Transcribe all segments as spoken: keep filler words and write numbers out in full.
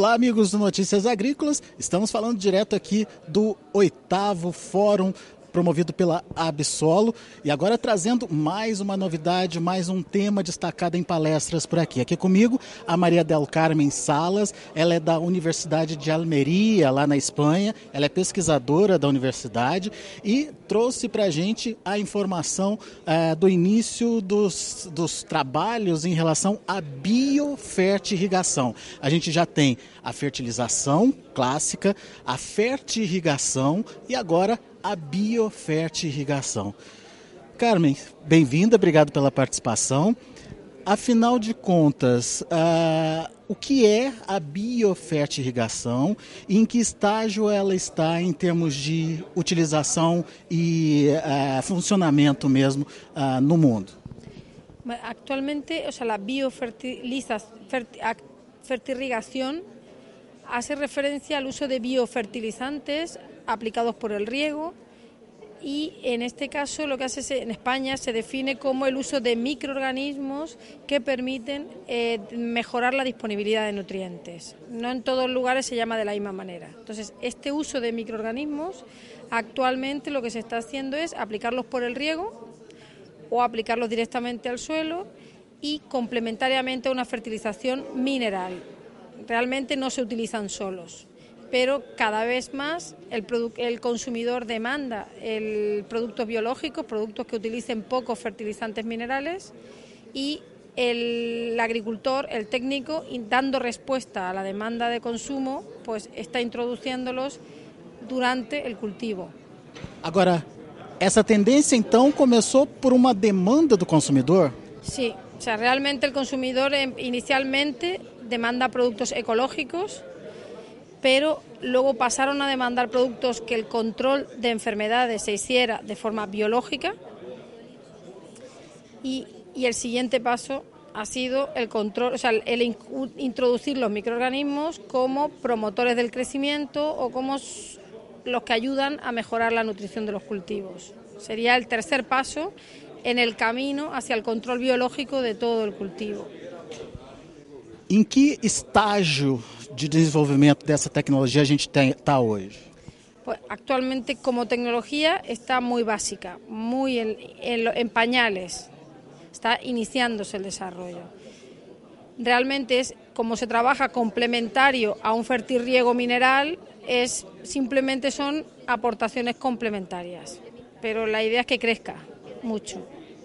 Olá, amigos do Notícias Agrícolas. Estamos falando direto aqui do oitavo Fórum promovido pela Absolo e agora trazendo mais uma novidade, mais um tema destacado em palestras por aqui. Aqui comigo a Maria del Carmen Salas, ela é da Universidade de Almeria, lá na Espanha, ela é pesquisadora da universidade e trouxe para a gente a informação eh, do início dos, dos trabalhos em relação à biofertirrigação. A gente já tem a fertilização clássica, a fertirrigação e agora a biofertirrigação. Carmen, bem-vinda, obrigado pela participação. Afinal de contas, uh, o que é a biofertirrigação e em que estágio ela está em termos de utilização e uh, funcionamento mesmo uh, no mundo? Actualmente, o sea, la biofertirrigación hace referencia al uso de biofertilizantes aplicados por el riego y en este caso lo que hace en España se define como el uso de microorganismos que permiten eh, mejorar la disponibilidad de nutrientes. No en todos los lugares se llama de la misma manera. Entonces, este uso de microorganismos actualmente lo que se está haciendo es aplicarlos por el riego o aplicarlos directamente al suelo y complementariamente a una fertilización mineral. Realmente no se utilizan solos, pero cada vez más el, el consumidor demanda el productos biológicos, productos que utilicen pocos fertilizantes minerales y el, el agricultor, el técnico, dando respuesta a la demanda de consumo, pues está introduciéndolos durante el cultivo. Agora, essa tendência então começou por uma demanda do consumidor? Sí, o sea, realmente el consumidor inicialmente demanda productos ecológicos, pero luego pasaron a demandar productos que el control de enfermedades se hiciera de forma biológica y, y el siguiente paso ha sido el control, o sea, el, el introducir los microorganismos como promotores del crecimiento o como los que ayudan a mejorar la nutrición de los cultivos. Sería el tercer paso en el camino hacia el control biológico de todo el cultivo. Em que estágio de desenvolvimento dessa tecnologia a gente está hoje? Pues actualmente como tecnología está muy básica, muy en, en, en pañales, está iniciándose el desarrollo. Realmente es como se trabaja complementario a un fertirriego mineral, es simplemente son aportaciones complementarias, pero la idea es que crezca mucho.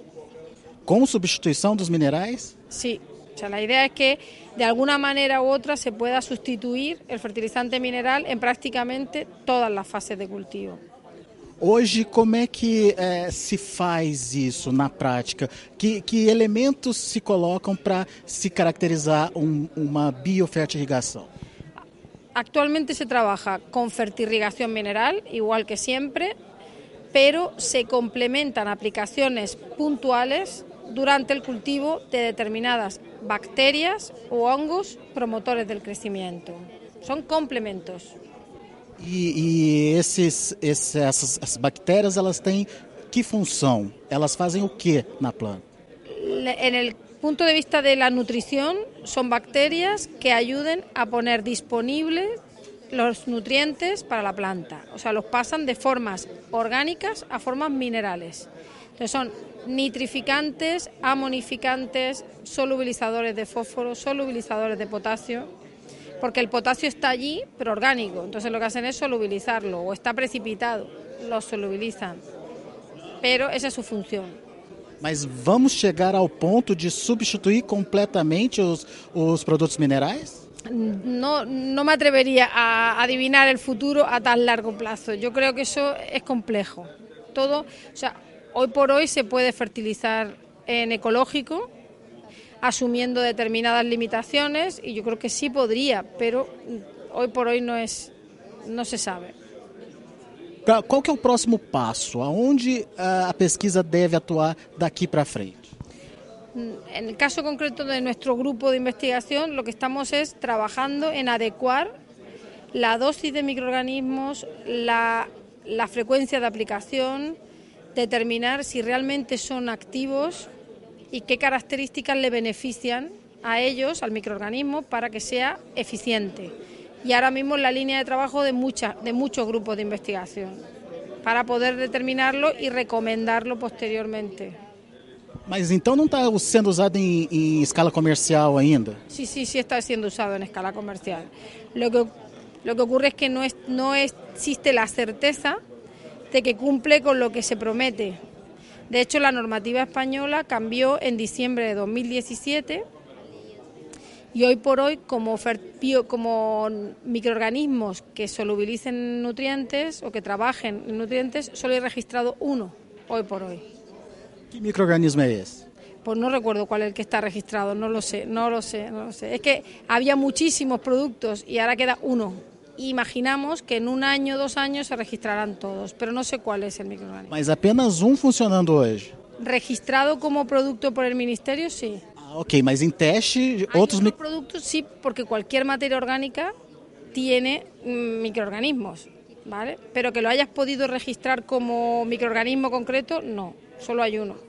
¿Con sustitución dos minerais? Sí. O sea, la idea es que de alguna manera u otra se pueda sustituir el fertilizante mineral en prácticamente todas las fases de cultivo. Hoje, como é que é, se faz isso na prática? Que, que elementos se colocam para se caracterizar um, uma biofertirrigação? Actualmente se trabaja con fertirrigación mineral, igual que siempre, pero se complementan aplicaciones puntuales durante el cultivo de determinadas bacterias o hongos promotores del crecimiento. Son complementos. E, e esses, esses, essas, essas bactérias, elas têm que função? Elas fazem o que na planta? En el punto de vista de la nutrición, son bacterias que ayuden a poner disponibles los nutrientes para la planta. O sea, los pasan de formas orgánicas a formas minerales. Entonces son nitrificantes, amonificantes, solubilizadores de fósforo, solubilizadores de potasio, porque el potasio está allí, pero orgánico, entonces lo que hacen es solubilizarlo, o está precipitado, lo solubilizan, pero esa es su función. Mas vamos chegar ao ponto de substituir completamente os, os produtos minerais? No, no me atrevería a adivinar el futuro a tan largo plazo, yo creo que eso es complejo. Todo, o sea, hoy por hoy se puede fertilizar en ecológico, asumiendo determinadas limitaciones, y yo creo que sí podría, pero hoy por hoy no es, no se sabe. Qual que é o próximo passo? Aonde a pesquisa deve atuar daqui para frente? En el caso concreto de nuestro grupo de investigación, lo que estamos es trabajando en adecuar la dosis de microorganismos, la, la frecuencia de aplicación, determinar si realmente son activos y qué características le benefician a ellos, al microorganismo, para que sea eficiente. Y ahora mismo es la línea de trabajo de, mucha, de muchos grupos de investigación, para poder determinarlo y recomendarlo posteriormente. Mas então não está sendo usado em, em escala comercial ainda? Sí, sí, sí está siendo usado en escala comercial. Lo que, lo que ocurre es que no, es, no existe la certeza de que cumple con lo que se promete. De hecho, la normativa española cambió en diciembre de dos mil diecisiete y hoy por hoy, como, bio, como microorganismos que solubilicen nutrientes o que trabajen en nutrientes, solo hay registrado uno, hoy por hoy. ¿Qué microorganismo es ese? Pues no recuerdo cuál es el que está registrado, no lo sé, no lo sé, no lo sé. Es que había muchísimos productos y ahora queda uno. Imaginamos que en un año, dos años se registrarán todos, pero no sé cuál es el microorganismo. Mas apenas um funcionando hoje? Registrado como producto por el Ministerio, sí. Ah, ok, mas em teste, Hay outros... otros productos, sí, porque cualquier materia orgánica tiene mm, microorganismos, ¿vale? Pero que lo hayas podido registrar como microorganismo concreto, no, solo hay uno.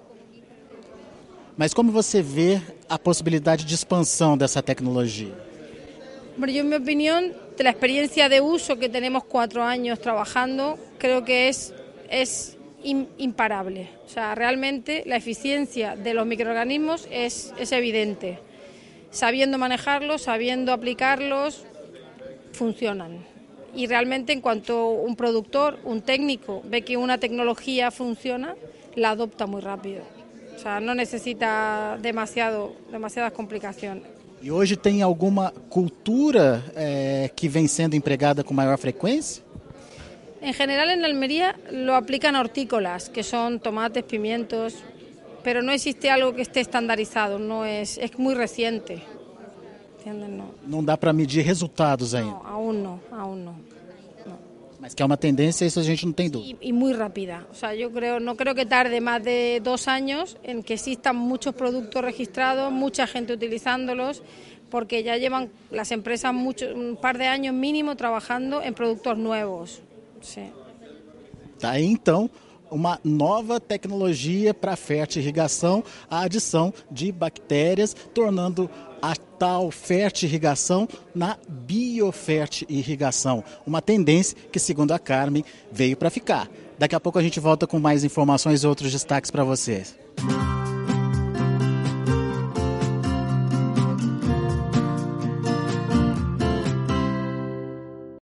Mas como você vê a possibilidade de expansão dessa tecnologia? Bueno, yo en mi opinión, de la experiencia de uso que tenemos cuatro años trabajando, creo que es, es imparable. O sea, realmente la eficiencia de los microorganismos es, es evidente. Sabiendo manejarlos, sabiendo aplicarlos, funcionan. Y realmente en cuanto un productor, un técnico, ve que una tecnología funciona, la adopta muy rápido. O sea, no necesita demasiado, demasiadas complicaciones. E hoje tem alguma cultura eh, que vem sendo empregada com maior frequência? En general en Almería lo aplican hortícolas, que son tomates, pimientos, pero no existe algo que esté estandarizado, no es, es muy reciente. ¿Entienden? No. Não dá para medir resultados ainda? No, aún no, aún no. Mas que é uma tendência, isso a gente não tem dúvida. Y, y muy rápida. O sea, yo creo, no creo que tarde más de dos años en que existan muchos productos registrados, mucha gente utilizándolos, porque ya llevan las empresas mucho, un par de años mínimo trabajando en productos nuevos. Sí. Tá aí então uma nova tecnologia para fertirrigação, a adição de bactérias, tornando a tal fertirrigação na biofertirrigação. Uma tendência que, segundo a Carmen, veio para ficar. Daqui a pouco a gente volta com mais informações e outros destaques para vocês.